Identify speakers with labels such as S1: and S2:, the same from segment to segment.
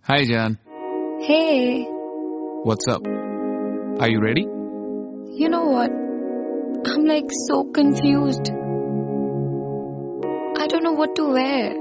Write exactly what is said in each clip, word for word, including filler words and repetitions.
S1: Hi, Jan.
S2: Hey,
S1: What's up? Are you ready?
S2: you know what? I'm like so confused. I don't know what to wear.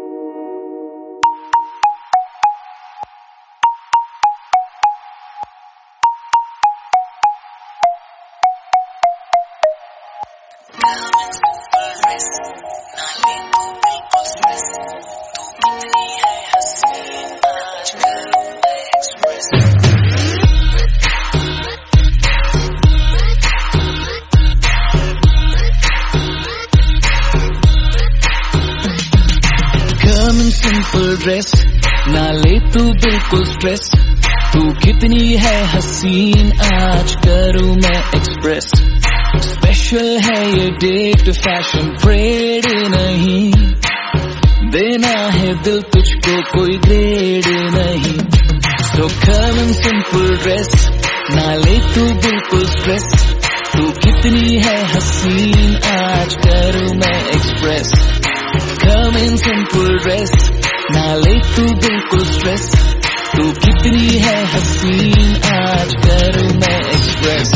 S3: Come in simple dress, ना ले तू बिल्कुल stress. तू कितनी है हसीन, आज करूँ मैं एक्सप्रेस. स्पेशल है ये डेट, फैशन ट्रेड नहीं. देना है दिल तुझको, कोई ग्रेड नहीं. So come in simple dress, ना ले तू बिल्कुल स्ट्रेस. तू कितनी है हसीन, आज करूँ मैं express. Come in simple dress, ना ले तू बिल्कुल स्ट्रेस. तू कितनी है हसीन, आज करूँ मैं एक्सप्रेस.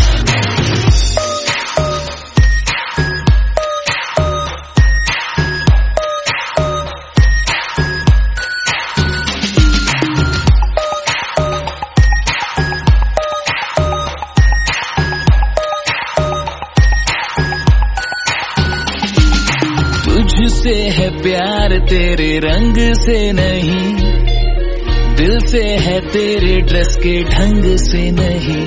S3: तुझसे है प्यार, तेरे रंग से नहीं. दिल से है, तेरे ड्रेस के ढंग से नहीं.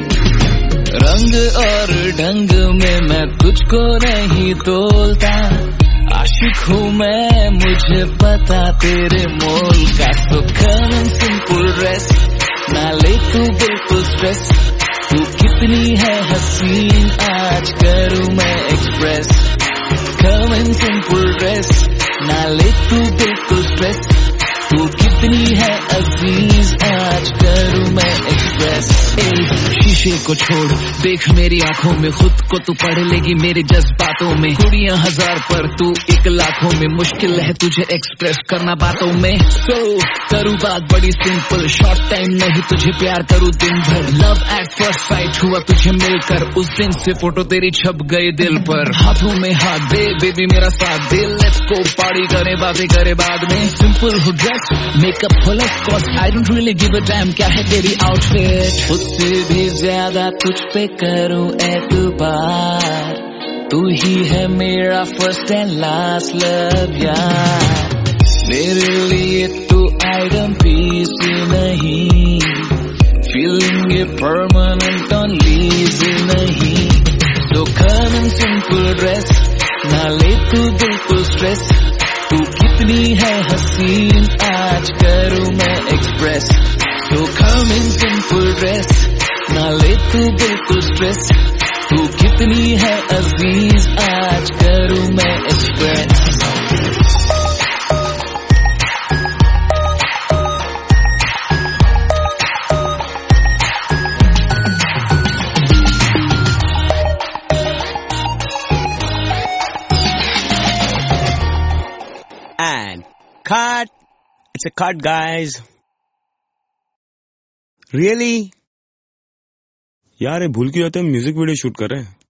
S3: रंग और ढंग में मैं तुझको नहीं तोलता. आशिक हूँ मैं, मुझे पता तेरे मोल का. तो come in simple dress, ना ले तू बिल्कुल स्ट्रेस. तू कितनी है हसीन, आज करूँ मैं express. Come in simple dress, ना ले तू बिल्कुल स्ट्रेस. तू कितनी है अजीज, आज करूँ मैं एक्सप्रेस. शीशे को छोड़, देख मेरी आंखों में खुद को. तू पढ़ लेगी मेरे जज्बातों में. कुड़ियां हजार पर तू एक लाखों में. मुश्किल है तुझे एक्सप्रेस करना बातों में. सो so, करूँ बात बड़ी सिंपल. शॉर्ट टाइम नहीं तुझे प्यार करूँ दिन भर. लव एट फर्स्ट साइट हुआ तुझे मिलकर. उस दिन से फोटो तेरी छप गई दिल पर. हाथों में हाथ दे बेबी, मेरा साथ दे. लेट्स गो पार्टी करे, बातें करे बाद में. सिंपल हो dress, makeup full of cost. I don't really give a damn क्या है तेरी आउटफिट. उससे भी ज्यादा तुझ पे करूँ एतबार. तू ही है मेरा फर्स्ट एंड लास्ट लव यार. मेरे लिए तू आइटम पीस नहीं. फीलिंग ये परमानेंट ऑन लीज नहीं. तो come in simple dress, ना ले तू बिल्कुल स्ट्रेस. तू कितनी है हसीन, आज करूँ मैं एक्सप्रेस. तो come in simple dress, ना ले तू बिल्कुल स्ट्रेस. तू कितनी है अजीज, आज करूँ मैं express.
S4: And cut. It's a cut, guys. Really?
S5: यार ये भूल क्यों जाते हैं, म्यूजिक वीडियो शूट कर रहे हैं.